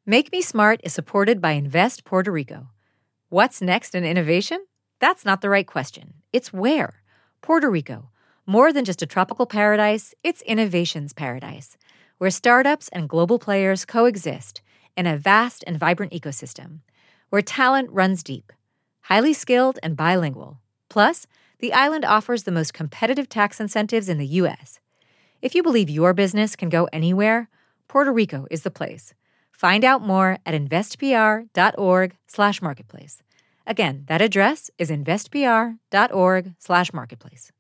Make Me Smart is supported by Invest Puerto Rico. What's next in innovation? That's not the right question. It's where. Puerto Rico. More than just a tropical paradise, it's innovation's paradise, where startups and global players coexist in a vast and vibrant ecosystem, where talent runs deep, highly skilled and bilingual. Plus, the island offers the most competitive tax incentives in the U.S. If you believe your business can go anywhere, Puerto Rico is the place. Find out more at investpr.org/marketplace. Again, that address is investpr.org/marketplace.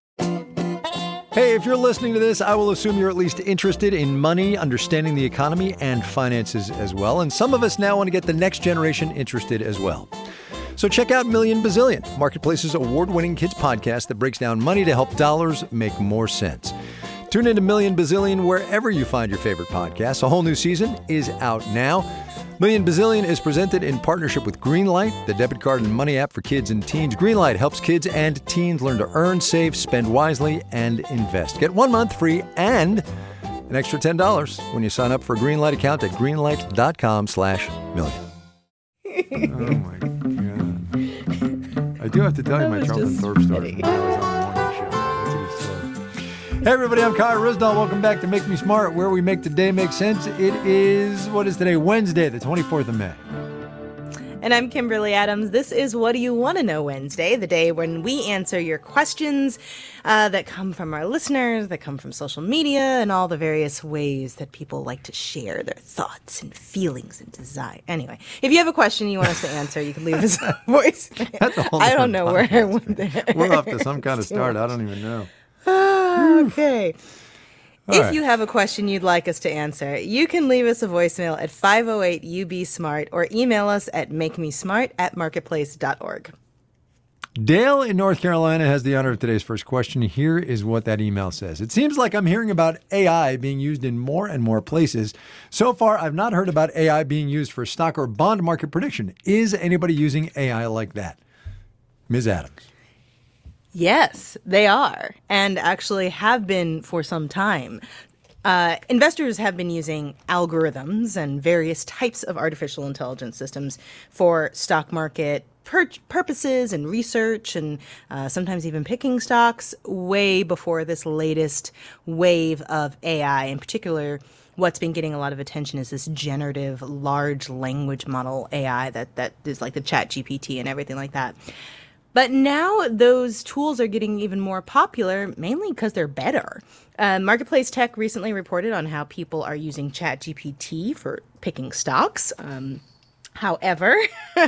Hey, if you're listening to this, I will assume you're at least interested in money, understanding the economy, and finances as well. And some of us now want to get the next generation interested as well. So check out Million Bazillion, Marketplace's award-winning kids podcast that breaks down money to help dollars make more sense. Tune into Million Bazillion wherever you find your favorite podcasts. A whole new season is out now. Million Bazillion is presented in partnership with Greenlight, the debit card and money app for kids and teens. Greenlight helps kids and teens learn to earn, save, spend wisely, and invest. Get 1 month free and an extra $10 when you sign up for a Greenlight account at greenlight.com/million. Oh, my God. I do have to tell you my Charlton Thorpe story. When I was on the morning show. That's a good story. Hey, everybody, I'm Kyle Risdall. Welcome back to Make Me Smart, where we make today make sense. It is, what is today? Wednesday, the 24th of May. And I'm Kimberly Adams. This is What Do You Want to Know Wednesday, the day when we answer your questions that come from our listeners, that come from social media, and all the various ways that people like to share their thoughts and feelings and desire. Anyway, if you have a question you want us to answer, you can leave us a voice. I don't know where I went there. We're off to some kind of start. I don't even know. Okay. If you have a question you'd like us to answer, you can leave us a voicemail at 508-UB-SMART or email us at makemesmart@marketplace.org. Dale in North Carolina has the honor of today's first question. Here is what that email says. It seems like I'm hearing about AI being used in more and more places. So far, I've not heard about AI being used for stock or bond market prediction. Is anybody using AI like that? Ms. Adams. Yes, they are, and actually have been for some time. Investors have been using algorithms and various types of artificial intelligence systems for stock market purposes and research, and sometimes even picking stocks way before this latest wave of AI. In particular, what's been getting a lot of attention is this generative large language model AI that is like the ChatGPT and everything like that. But now those tools are getting even more popular, mainly because they're better. Marketplace Tech recently reported on how people are using ChatGPT for picking stocks. However,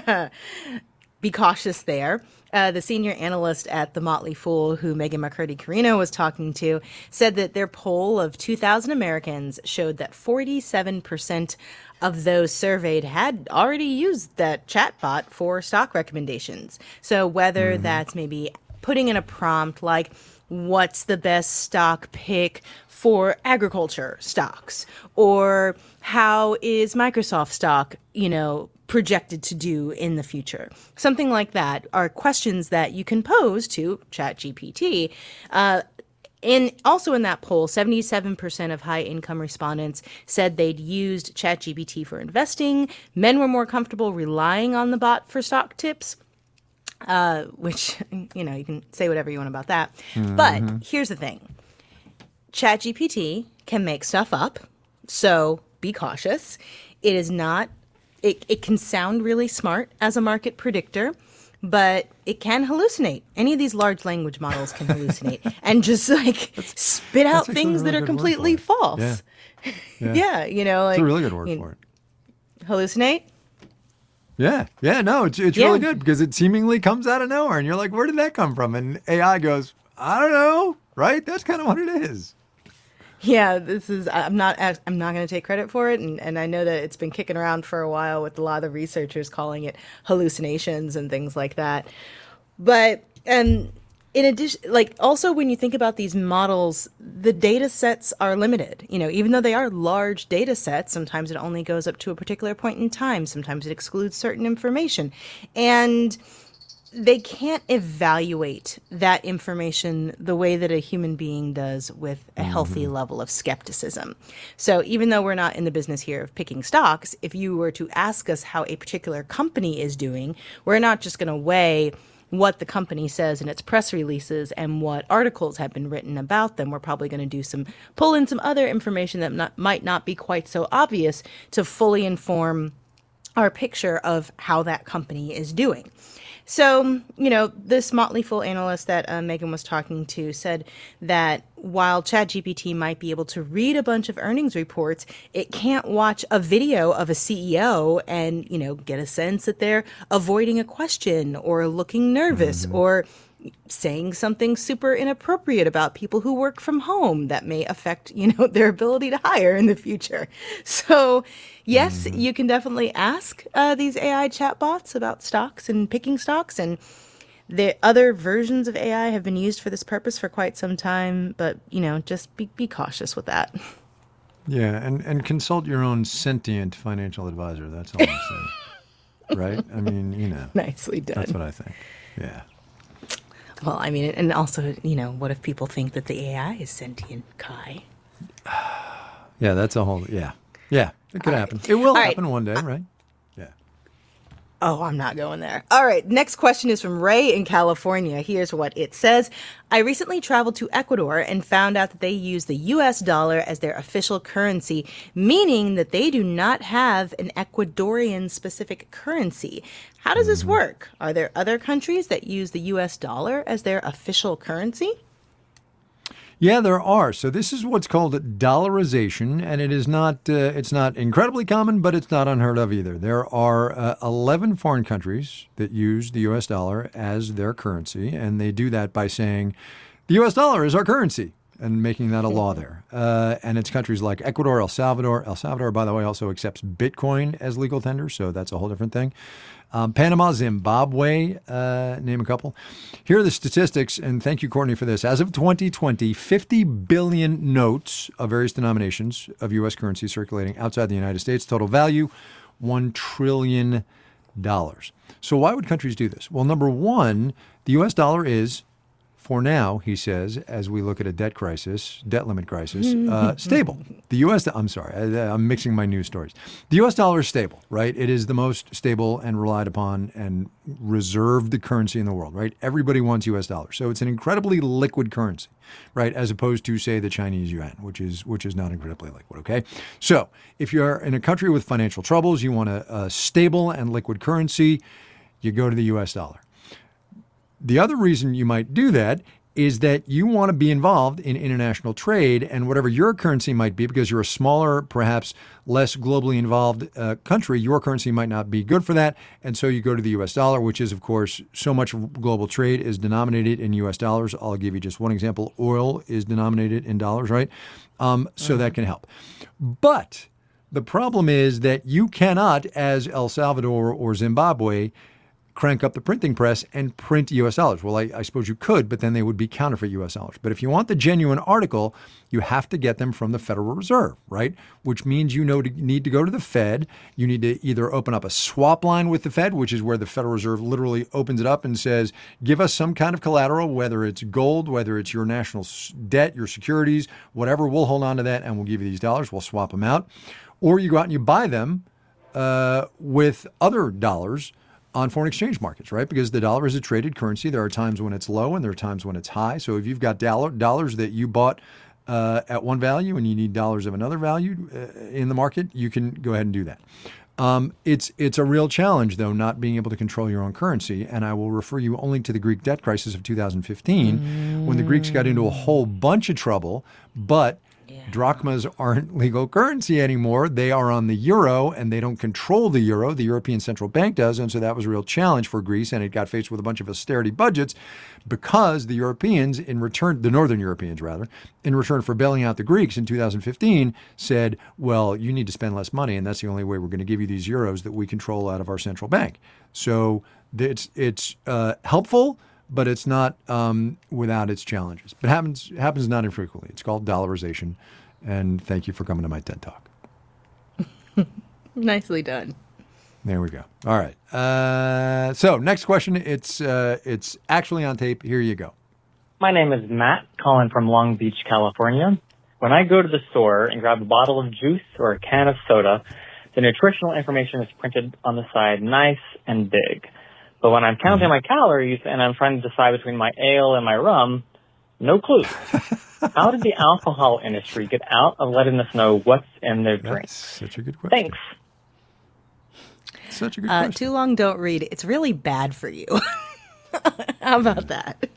be cautious there. The senior analyst at The Motley Fool, who Megan McCurdy-Carino was talking to, said that their poll of 2,000 Americans showed that 47% of those surveyed had already used that chatbot for stock recommendations. So whether that's maybe putting in a prompt like, what's the best stock pick for agriculture stocks? Or how is Microsoft stock, projected to do in the future? Something like that are questions that you can pose to ChatGPT. And also in that poll, 77% of high-income respondents said they'd used ChatGPT for investing. Men were more comfortable relying on the bot for stock tips, which, you can say whatever you want about that. Mm-hmm. But here's the thing. ChatGPT can make stuff up, so be cautious. It is not – it can sound really smart as a market predictor, but it can hallucinate. Any of these large language models can hallucinate and just spit out things that are completely false. Yeah. It's a really good word for it. Hallucinate? Yeah. No, it's really good because it seemingly comes out of nowhere and you're like, where did that come from? And AI goes, I don't know, right? That's kind of what it is. Yeah, I'm not going to take credit for it, and I know that it's been kicking around for a while with a lot of researchers calling it hallucinations and things like that. But in addition, also when you think about these models, the data sets are limited. Even though they are large data sets, sometimes it only goes up to a particular point in time. Sometimes it excludes certain information, and they can't evaluate that information the way that a human being does with a healthy level of skepticism. So even though we're not in the business here of picking stocks, if you were to ask us how a particular company is doing, we're not just going to weigh what the company says in its press releases and what articles have been written about them. We're probably going to pull in some other information that might not be quite so obvious to fully inform our picture of how that company is doing. So, this Motley Fool analyst that Megan was talking to said that while ChatGPT might be able to read a bunch of earnings reports, it can't watch a video of a CEO and, get a sense that they're avoiding a question or looking nervous or saying something super inappropriate about people who work from home that may affect, their ability to hire in the future. So, yes, you can definitely ask these AI chatbots about stocks and picking stocks, and the other versions of AI have been used for this purpose for quite some time, but, just be cautious with that. Yeah, and consult your own sentient financial advisor. That's all I'm saying. Right? I mean, Nicely done. That's what I think. Yeah. Well, I mean, and also, what if people think that the AI is sentient, Kai? Yeah, that's a whole, yeah, it could happen. It will happen one day, right? Yeah. Oh, I'm not going there. All right, next question is from Ray in California. Here's what it says. I recently traveled to Ecuador and found out that they use the US dollar as their official currency, meaning that they do not have an Ecuadorian specific currency. How does this work? Are there other countries that use the US dollar as their official currency? Yeah, there are. So this is what's called dollarization, and it is not. It's not incredibly common, but it's not unheard of either. There are 11 foreign countries that use the U.S. dollar as their currency, and they do that by saying the U.S. dollar is our currency and making that a law there. And it's countries like Ecuador, El Salvador. El Salvador, by the way, also accepts Bitcoin as legal tender, so that's a whole different thing. Panama, Zimbabwe, name a couple. Here are the statistics, and thank you, Courtney, for this. As of 2020, 50 billion notes of various denominations of U.S. currency circulating outside the United States. Total value, $1 trillion. So why would countries do this? Well, number one, the U.S. dollar is, for now, he says, as we look at a debt limit crisis, stable. The U.S. I'm sorry, I'm mixing my news stories. The U.S. dollar is stable, right? It is the most stable and relied upon and reserved currency in the world, right? Everybody wants U.S. dollars. So it's an incredibly liquid currency, right? As opposed to, say, the Chinese yuan, which is not incredibly liquid, okay? So if you're in a country with financial troubles, you want a stable and liquid currency, you go to the U.S. dollar. The other reason you might do that is that you want to be involved in international trade, and whatever your currency might be, because you're a smaller, perhaps less globally involved country, your currency might not be good for that. And so you go to the U.S. dollar, which is, of course, so much global trade is denominated in U.S. dollars. I'll give you just one example. Oil is denominated in dollars, right? So that can help. But the problem is that you cannot, as El Salvador or Zimbabwe, crank up the printing press and print U.S. dollars. Well, I suppose you could, but then they would be counterfeit U.S. dollars. But if you want the genuine article, you have to get them from the Federal Reserve, right? Which means need to go to the Fed. You need to either open up a swap line with the Fed, which is where the Federal Reserve literally opens it up and says, give us some kind of collateral, whether it's gold, whether it's your national debt, your securities, whatever, we'll hold on to that and we'll give you these dollars. We'll swap them out. Or you go out and you buy them with other dollars on foreign exchange markets, right? Because the dollar is a traded currency. There are times when it's low and there are times when it's high. So if you've got dollars that you bought at one value and you need dollars of another value in the market, you can go ahead and do that. It's a real challenge, though, not being able to control your own currency. And I will refer you only to the Greek debt crisis of 2015, when the Greeks got into a whole bunch of trouble, but drachmas aren't legal currency anymore. They are on the euro, and they don't control the euro. The European Central Bank does, and so that was a real challenge for Greece, and it got faced with a bunch of austerity budgets because the Europeans, the Northern Europeans rather, in return for bailing out the Greeks in 2015, said, well, you need to spend less money, and that's the only way we're going to give you these euros that we control out of our central bank. So it's helpful, but it's not without its challenges. But happens not infrequently. It's called dollarization. And thank you for coming to my TED Talk. Nicely done. There we go. All right. So next question. It's actually on tape. Here you go. My name is Matt, calling from Long Beach, California. When I go to the store and grab a bottle of juice or a can of soda, the nutritional information is printed on the side nice and big. But when I'm counting my calories and I'm trying to decide between my ale and my rum, no clue. How did the alcohol industry get out of letting us know what's in their drinks? Such a good question. Thanks. Such a good question. Too long, don't read. It's really bad for you. How about that?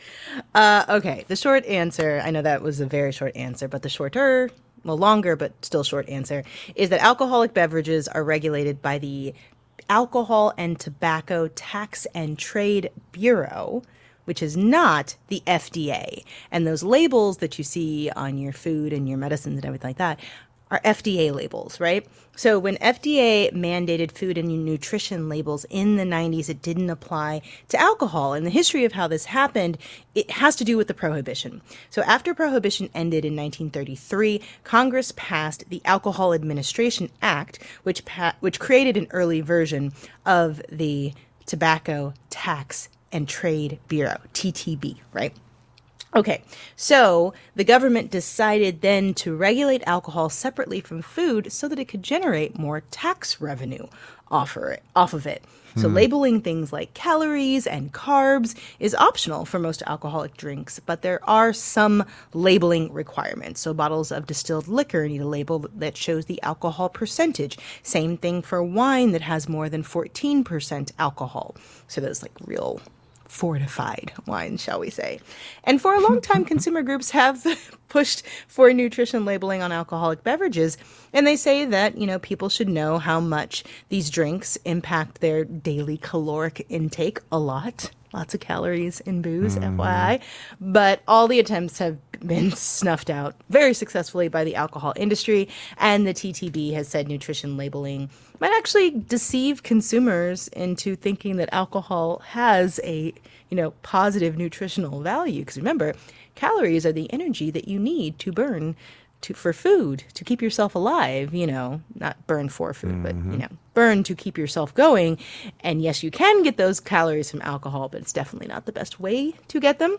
Okay, the short answer, I know that was a very short answer, but the longer but still short answer, is that alcoholic beverages are regulated by the Alcohol and Tobacco Tax and Trade Bureau, which is not the FDA. And those labels that you see on your food and your medicines and everything like that are FDA labels, right? So when FDA mandated food and nutrition labels in the 90s, it didn't apply to alcohol. And the history of how this happened, it has to do with the Prohibition. So after Prohibition ended in 1933, Congress passed the Alcohol Administration Act, which created an early version of the Tobacco Tax and Trade Bureau, TTB, right? Okay, so the government decided then to regulate alcohol separately from food so that it could generate more tax revenue off of it. So labeling things like calories and carbs is optional for most alcoholic drinks, but there are some labeling requirements. So bottles of distilled liquor need a label that shows the alcohol percentage. Same thing for wine that has more than 14% alcohol. So those like real fortified wine, shall we say. And for a long time, consumer groups have pushed for nutrition labeling on alcoholic beverages. And they say that, people should know how much these drinks impact their daily caloric intake a lot. Lots of calories in booze, FYI. But all the attempts have been snuffed out very successfully by the alcohol industry. And the TTB has said nutrition labeling might actually deceive consumers into thinking that alcohol has a, positive nutritional value. Because remember, calories are the energy that you need to burn for food, to keep yourself alive, not burn for food, but, burn to keep yourself going. And yes, you can get those calories from alcohol, but it's definitely not the best way to get them.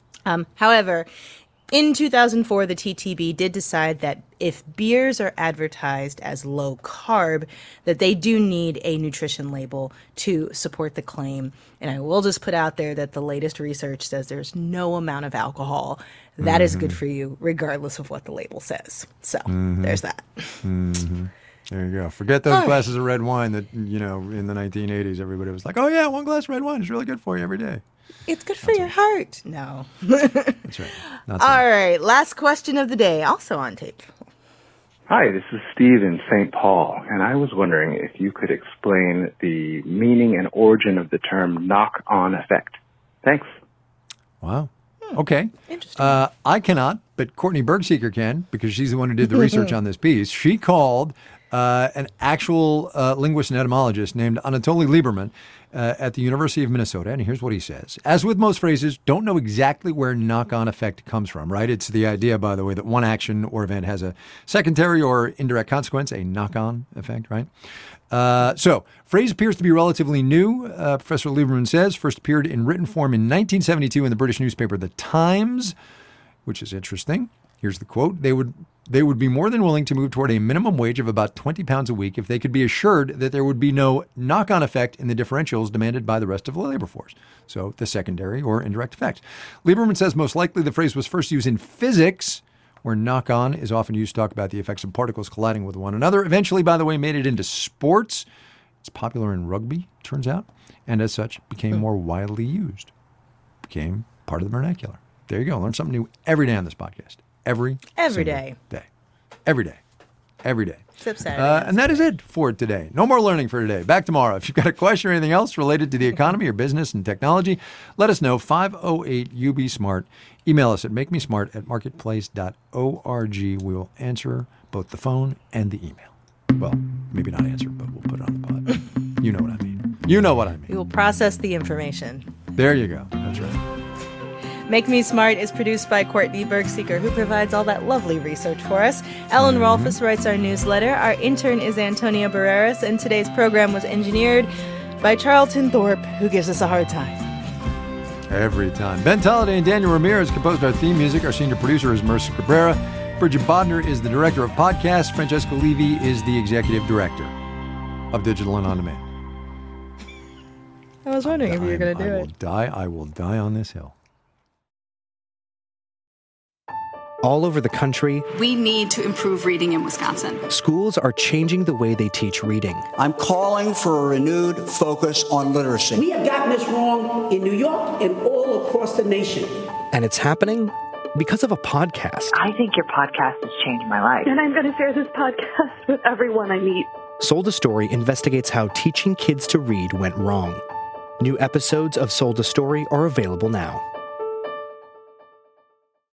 However, in 2004, the TTB did decide that if beers are advertised as low carb, that they do need a nutrition label to support the claim. And I will just put out there that the latest research says there's no amount of alcohol that is good for you, regardless of what the label says. So there's that. There you go. Forget those glasses of red wine that, in the 1980s, everybody was like, oh, yeah, one glass of red wine is really good for you every day. It's good for your heart. No. That's right. All right. Last question of the day, also on tape. Hi, this is Steve in St. Paul, and I was wondering if you could explain the meaning and origin of the term knock-on effect. Thanks. Wow. Okay. Interesting. I cannot, but Courtney Bergseeker can, because she's the one who did the research on this piece. She called an actual linguist and etymologist named Anatoly Lieberman at the University of Minnesota, and here's what he says. As with most phrases, don't know exactly where knock-on effect comes from, right? It's the idea, by the way, that one action or event has a secondary or indirect consequence, a knock-on effect, right? So, phrase appears to be relatively new, Professor Lieberman says. First appeared in written form in 1972 in the British newspaper The Times, which is interesting. Here's the quote. They would be more than willing to move toward a minimum wage of about £20 a week if they could be assured that there would be no knock-on effect in the differentials demanded by the rest of the labor force. So the secondary or indirect effects. Lieberman says most likely the phrase was first used in physics, where knock-on is often used to talk about the effects of particles colliding with one another. Eventually, by the way, made it into sports. It's popular in rugby, turns out, and as such became more widely used. Became part of the vernacular. There you go. Learn something new every day on this podcast. Every day. Every day. Except Saturday. And that is it for today. No more learning for today. Back tomorrow. If you've got a question or anything else related to the economy or business and technology, let us know. 508-UB-SMART. Email us at makemesmart@marketplace.org. We will answer both the phone and the email. Well, maybe not answer, but we'll put it on the pod. You know what I mean. We will process the information. There you go. That's right. Make Me Smart is produced by Courtney Bergseeker, who provides all that lovely research for us. Ellen Rolfes writes our newsletter. Our intern is Antonia Barreras, and today's program was engineered by Charlton Thorpe, who gives us a hard time. Every time. Ben Tolliday and Daniel Ramirez composed our theme music. Our senior producer is Mercer Cabrera. Bridget Bodner is the director of podcasts. Francesca Levy is the executive director of Digital and On Demand. I was wondering if you were going to do it. I will die on this hill. All over the country, we need to improve reading in Wisconsin. Schools are changing the way they teach reading. I'm calling for a renewed focus on literacy. We have gotten this wrong in New York and all across the nation. And it's happening because of a podcast. I think your podcast has changed my life. And I'm going to share this podcast with everyone I meet. Sold a Story investigates how teaching kids to read went wrong. New episodes of Sold a Story are available now.